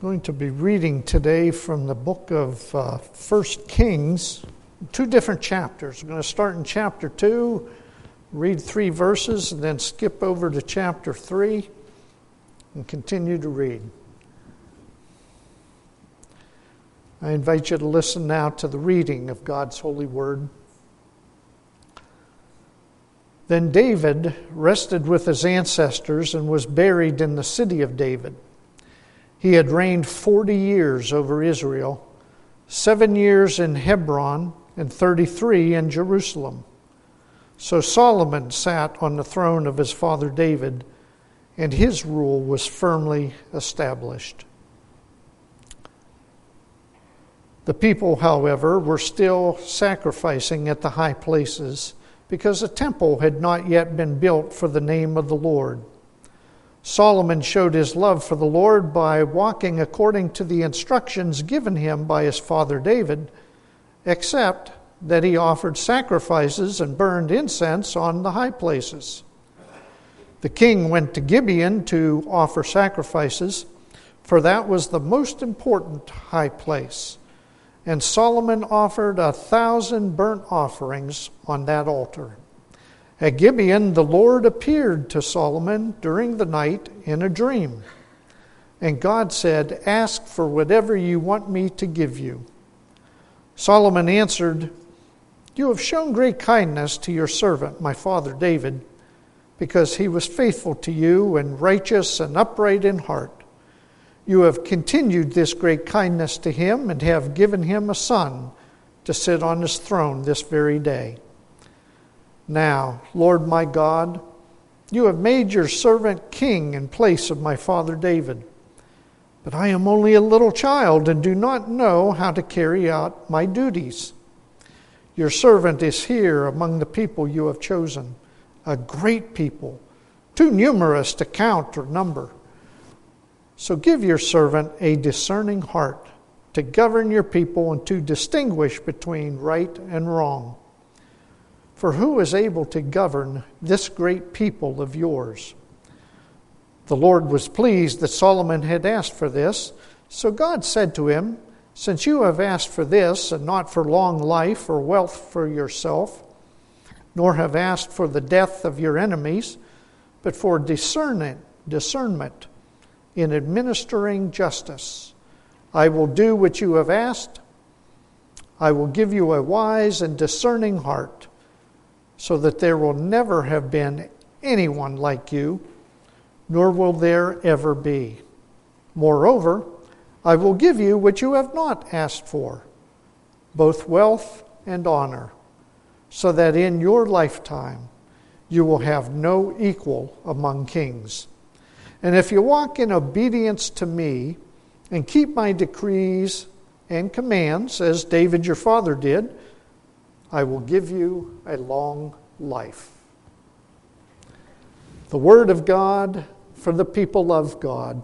Going to be reading today from the book of 1 Kings, two different chapters. We're going to start in chapter 2, read 3 verses, and then skip over to chapter 3 and continue to read. I invite you to listen now to the reading of God's holy word. Then David rested with his ancestors and was buried in the city of David. He had reigned 40 years over Israel, 7 years in Hebron and 33 in Jerusalem. So Solomon sat on the throne of his father David, and his rule was firmly established. The people, however, were still sacrificing at the high places because a temple had not yet been built for the name of the Lord. Solomon showed his love for the Lord by walking according to the instructions given him by his father David, except that he offered sacrifices and burned incense on the high places. The king went to Gibeon to offer sacrifices, for that was the most important high place. And Solomon offered 1,000 burnt offerings on that altar. At Gibeon, the Lord appeared to Solomon during the night in a dream. And God said, "Ask for whatever you want me to give you." Solomon answered, "You have shown great kindness to your servant, my father David, because he was faithful to you and righteous and upright in heart. You have continued this great kindness to him and have given him a son to sit on his throne this very day. Now, Lord my God, you have made your servant king in place of my father David. But I am only a little child and do not know how to carry out my duties. Your servant is here among the people you have chosen, a great people, too numerous to count or number. So give your servant a discerning heart to govern your people and to distinguish between right and wrong. For who is able to govern this great people of yours?" The Lord was pleased that Solomon had asked for this. So God said to him, "Since you have asked for this, and not for long life or wealth for yourself, nor have asked for the death of your enemies, but for discernment in administering justice, I will do what you have asked. I will give you a wise and discerning heart, so that there will never have been anyone like you, nor will there ever be. Moreover, I will give you what you have not asked for, both wealth and honor, so that in your lifetime you will have no equal among kings. And if you walk in obedience to me and keep my decrees and commands, as David your father did, I will give you a long life." The word of God for the people of God.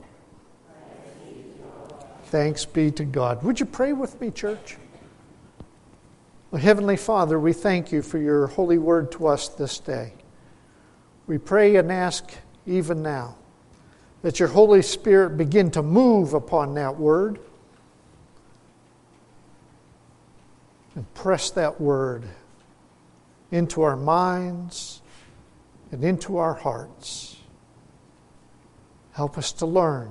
Thanks be to God. Would you pray with me, church? Well, Heavenly Father, we thank you for your holy word to us this day. We pray and ask even now that your Holy Spirit begin to move upon that word and press that word into our minds and into our hearts. Help us to learn.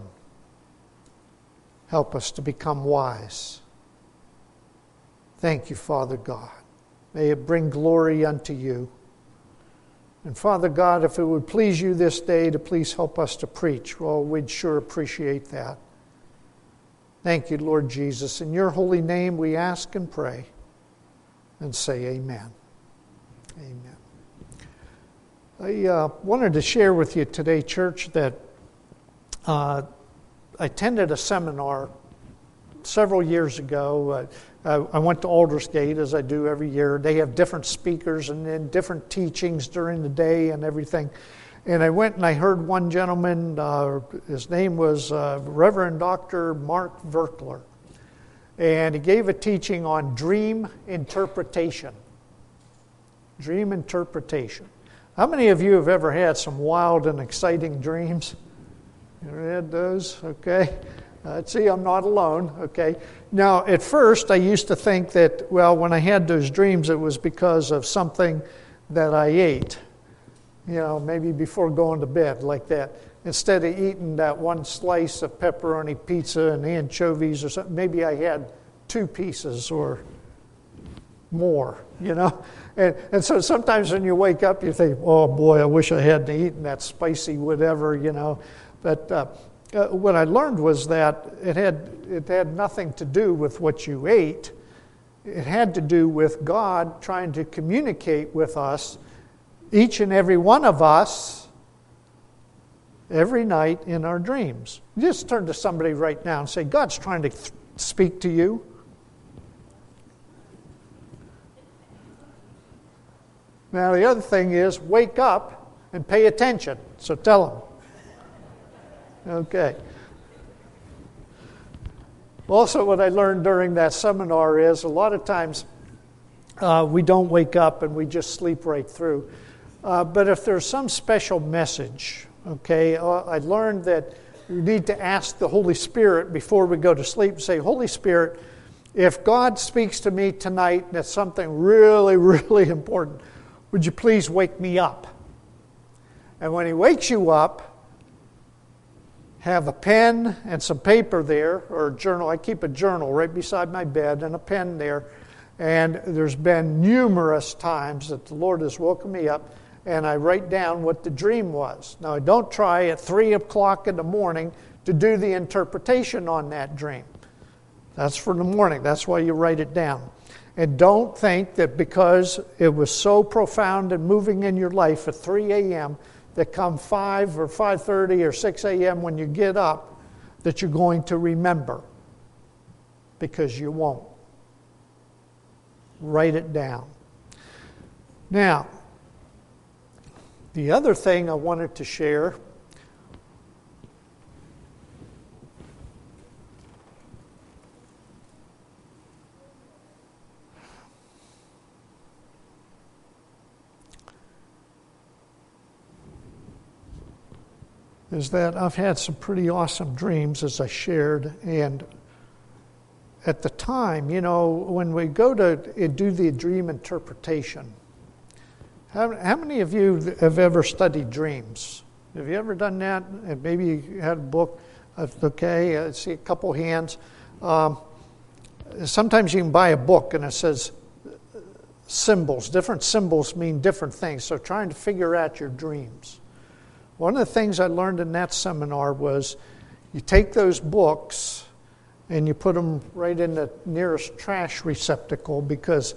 Help us to become wise. Thank you, Father God. May it bring glory unto you. And Father God, if it would please you this day to please help us to preach, well, we'd sure appreciate that. Thank you, Lord Jesus. In your holy name we ask and pray and say amen. Amen. I wanted to share with you today, church, that I attended a seminar several years ago. I went to Aldersgate, as I do every year. They have different speakers and then different teachings during the day and everything. And I went and I heard one gentleman, his name was Reverend Dr. Mark Verkler. And he gave a teaching on dream interpretation. Dream interpretation. How many of you have ever had some wild and exciting dreams? You ever had those? Okay. See, I'm not alone, okay? Now, at first, I used to think that, well, when I had those dreams, it was because of something that I ate, maybe before going to bed, like that. Instead of eating that one slice of pepperoni pizza and anchovies or something, maybe I had 2 pieces or more, And so sometimes when you wake up, you think, oh boy, I wish I hadn't eaten that spicy whatever, But what I learned was that it had nothing to do with what you ate. It had to do with God trying to communicate with us, each and every one of us, every night in our dreams. Just turn to somebody right now and say, God's trying to speak to you. Now, the other thing is, wake up and pay attention. So tell them. Okay. Also, what I learned during that seminar is a lot of times we don't wake up and we just sleep right through. But if there's some special message, okay, I learned that we need to ask the Holy Spirit before we go to sleep and say, Holy Spirit, if God speaks to me tonight and it's something really, really important, would you please wake me up? And when He wakes you up, have a pen and some paper there, or a journal. I keep a journal right beside my bed and a pen there. And there's been numerous times that the Lord has woken me up and I write down what the dream was. Now, I don't try at 3 o'clock in the morning to do the interpretation on that dream. That's for the morning. That's why you write it down. And don't think that because it was so profound and moving in your life at 3 a.m., that come 5 or 5:30 or 6 a.m. when you get up, that you're going to remember. Because you won't. Write it down. Now, the other thing I wanted to share is that I've had some pretty awesome dreams, as I shared, and at the time, when we go to do the dream interpretation, how many of you have ever studied dreams? Have you ever done that? And maybe you had a book. Okay, I see a couple hands. Sometimes you can buy a book and it says symbols. Different symbols mean different things. So trying to figure out your dreams. One of the things I learned in that seminar was you take those books and you put them right in the nearest trash receptacle, because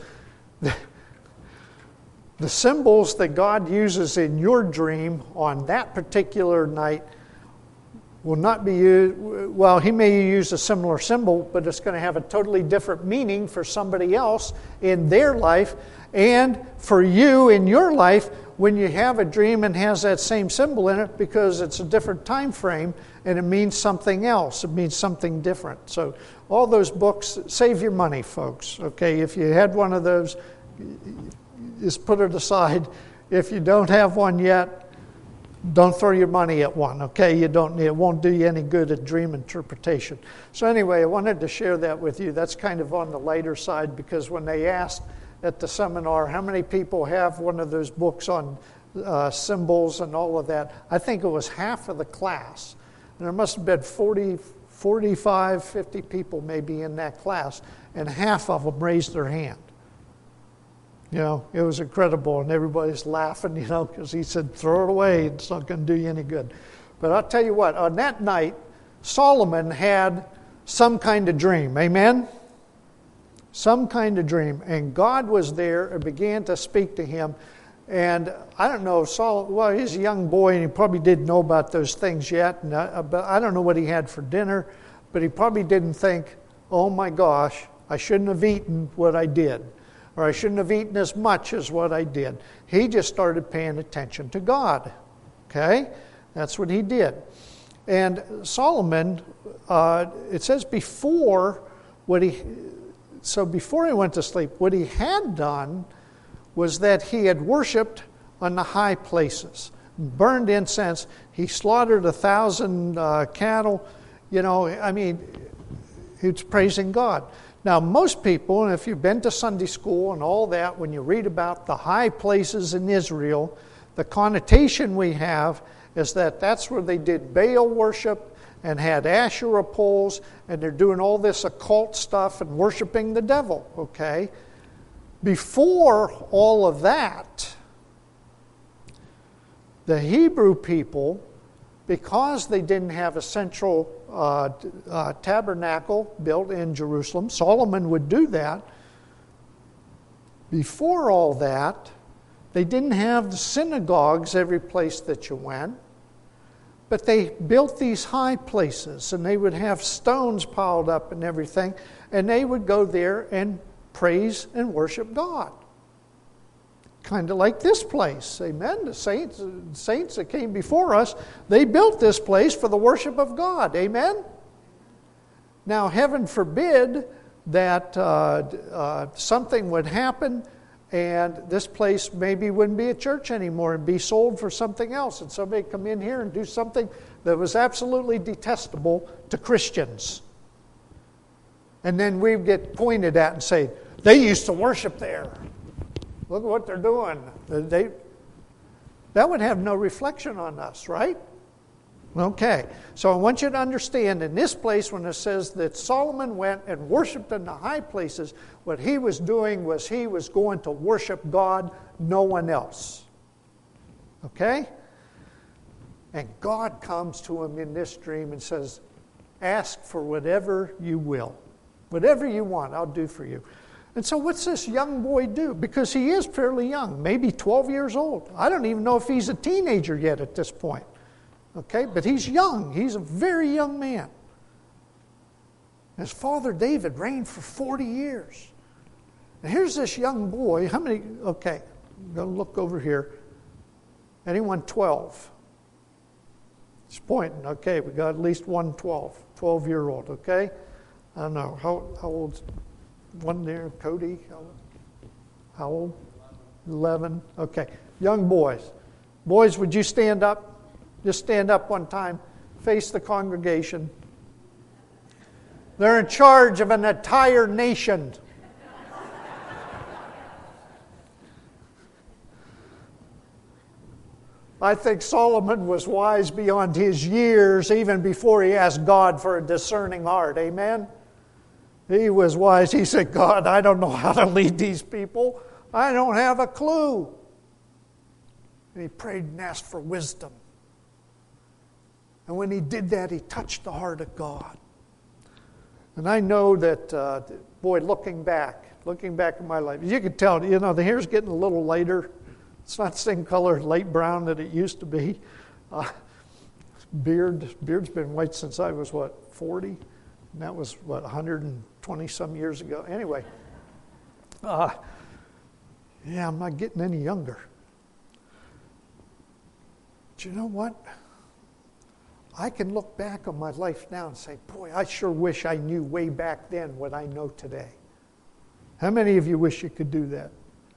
the symbols that God uses in your dream on that particular night will not be used. Well, He may use a similar symbol, but it's going to have a totally different meaning for somebody else in their life, and for you in your life when you have a dream and has that same symbol in it, because it's a different time frame and it means something else. It means something different. So all those books, save your money, folks. Okay, if you had one of those, just put it aside. If you don't have one yet, don't throw your money at one. Okay, it won't do you any good at dream interpretation. So anyway, I wanted to share that with you. That's kind of on the lighter side, because when they asked at the seminar how many people have one of those books on symbols and all of that, I think it was half of the class. And there must have been 45, 50 people maybe in that class, and half of them raised their hand. It was incredible, and everybody's laughing, because he said, throw it away, it's not going to do you any good. But I'll tell you what, on that night, Solomon had some kind of dream. Amen? Some kind of dream. And God was there and began to speak to him. And I don't know if he's a young boy and he probably didn't know about those things yet. But I don't know what he had for dinner. But he probably didn't think, oh my gosh, I shouldn't have eaten what I did. Or I shouldn't have eaten as much as what I did. He just started paying attention to God. Okay? That's what he did. And Solomon, it says before he went to sleep, what he had done was that he had worshipped on the high places, burned incense. He slaughtered 1,000 cattle, It's praising God. Now, most people, and if you've been to Sunday school and all that, when you read about the high places in Israel, the connotation we have is that that's where they did Baal worship and had Asherah poles, and they're doing all this occult stuff and worshiping the devil, okay? Before all of that, the Hebrew people, because they didn't have a central tabernacle built in Jerusalem, Solomon would do that. Before all that, they didn't have the synagogues every place that you went, but they built these high places, and they would have stones piled up and everything, and they would go there and praise and worship God. Kind of like this place, amen? The saints that came before us, they built this place for the worship of God, amen? Now, heaven forbid that something would happen and this place maybe wouldn't be a church anymore and be sold for something else, and somebody come in here and do something that was absolutely detestable to Christians. And then we get pointed at and say, they used to worship there. Look at what they're doing. That would have no reflection on us, right? Okay, so I want you to understand in this place when it says that Solomon went and worshipped in the high places, what he was doing was he was going to worship God, no one else. Okay? And God comes to him in this dream and says, ask for whatever you will. Whatever you want, I'll do for you. And so what's this young boy do? Because he is fairly young, maybe 12 years old. I don't even know if he's a teenager yet at this point. Okay, but he's young. He's a very young man. His father David reigned for 40 years. And here's this young boy. How many? Okay, I'm going to look over here. Anyone 12? He's pointing. Okay, we got at least one 12-year-old, okay? I don't know. How old's one there? Cody? How old? 11. Okay, young boys. Boys, would you stand up? Just stand up one time, face the congregation. They're in charge of an entire nation. I think Solomon was wise beyond his years, even before he asked God for a discerning heart. Amen? He was wise. He said, God, I don't know how to lead these people. I don't have a clue. And he prayed and asked for wisdom. And when he did that, he touched the heart of God. And I know that, looking back at my life, you can tell, the hair's getting a little lighter. It's not the same color, light brown, that it used to be. Beard's been white since I was, 40? And that was, 120-some years ago. Anyway, I'm not getting any younger. But you know what? I can look back on my life now and say, boy, I sure wish I knew way back then what I know today. How many of you wish you could do that?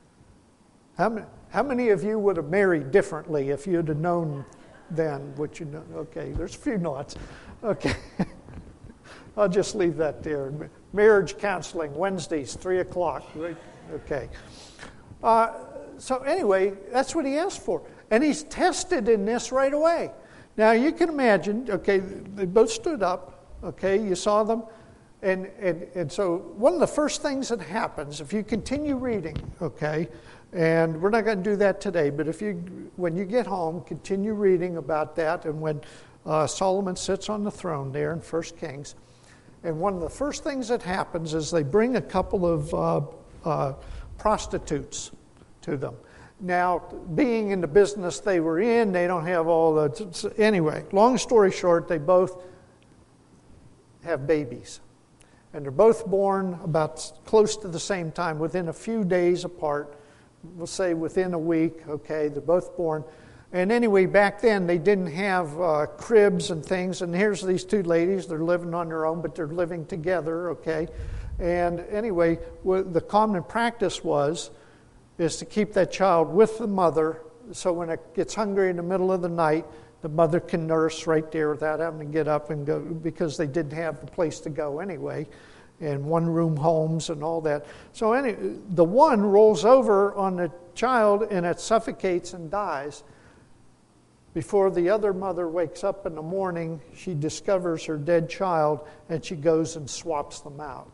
How many of you would have married differently if you'd have known then what you know? Okay, there's a few nods. Okay. I'll just leave that there. Marriage counseling, Wednesdays, 3 o'clock. Right? Okay. So anyway, that's what he asked for. And he's tested in this right away. Now, you can imagine, okay, they both stood up, okay, you saw them, and so one of the first things that happens, if you continue reading, okay, and we're not going to do that today, but when you get home, continue reading about that, and when Solomon sits on the throne there in 1 Kings, and one of the first things that happens is they bring a couple of prostitutes to them. Now, being in the business they were in, they don't have all the... Anyway, long story short, they both have babies. And they're both born about close to the same time, within a few days apart. We'll say within a week, okay, they're both born. And anyway, back then they didn't have cribs and things. And here's these two ladies, they're living on their own, but they're living together, okay. And anyway, the common practice is to keep that child with the mother, so when it gets hungry in the middle of the night, The mother can nurse right there without having to get up and go, because they didn't have the place to go anyway, and one-room homes and all that. So the one rolls over on the child and it suffocates and dies. Before the other mother wakes up in the morning, she discovers her dead child and she goes and swaps them out.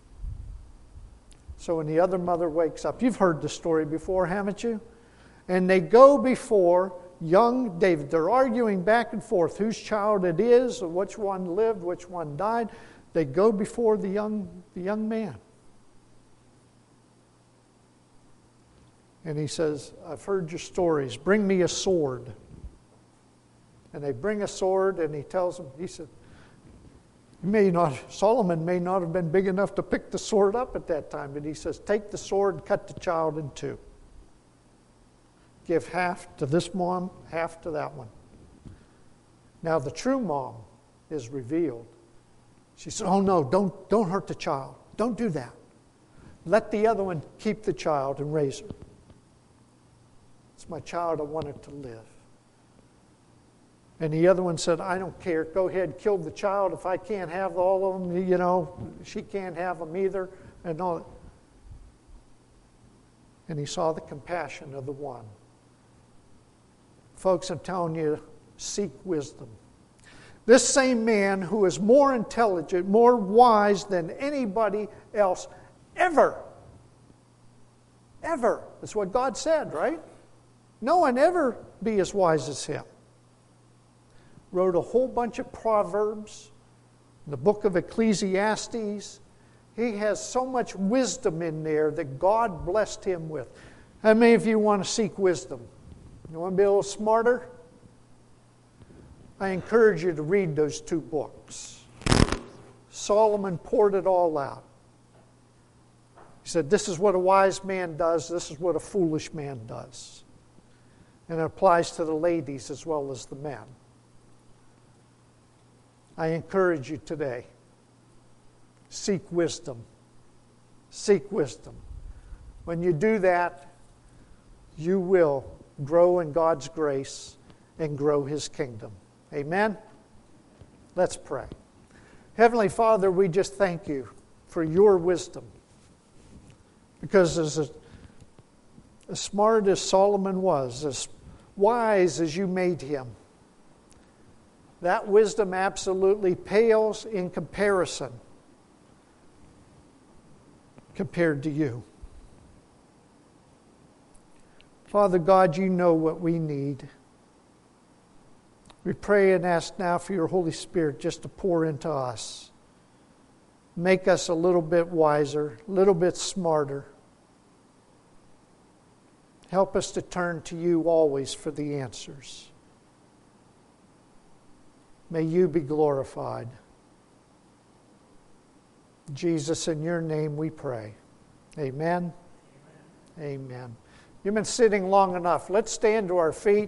So when the other mother wakes up, you've heard the story before, haven't you? And they go before young David. They're arguing back and forth whose child it is, or which one lived, which one died. They go before the young man. And he says, I've heard your stories. Bring me a sword. And they bring a sword, and he tells them, he said, Solomon may not have been big enough to pick the sword up at that time, but he says, take the sword and cut the child in two. Give half to this mom, half to that one. Now the true mom is revealed. She said, oh no, don't hurt the child. Don't do that. Let the other one keep the child and raise her. It's my child, I want it to live. And the other one said, I don't care. Go ahead, kill the child. If I can't have all of them, she can't have them either. And all. And he saw the compassion of the one. Folks, I'm telling you, seek wisdom. This same man who is more intelligent, more wise than anybody else ever. That's what God said, right? No one ever be as wise as him. Wrote a whole bunch of Proverbs, the book of Ecclesiastes. He has so much wisdom in there that God blessed him with. How many of you want to seek wisdom? You want to be a little smarter? I encourage you to read those two books. Solomon poured it all out. He said, this is what a wise man does, this is what a foolish man does. And it applies to the ladies as well as the men. I encourage you today, seek wisdom. Seek wisdom. When you do that, you will grow in God's grace and grow His kingdom. Amen? Let's pray. Heavenly Father, we just thank you for your wisdom. Because as smart as Solomon was, as wise as you made him, that wisdom absolutely pales in comparison compared to you. Father God, you know what we need. We pray and ask now for your Holy Spirit just to pour into us. Make us a little bit wiser, a little bit smarter. Help us to turn to you always for the answers. May you be glorified. Jesus, in your name we pray. Amen. Amen. You've been sitting long enough. Let's stand to our feet.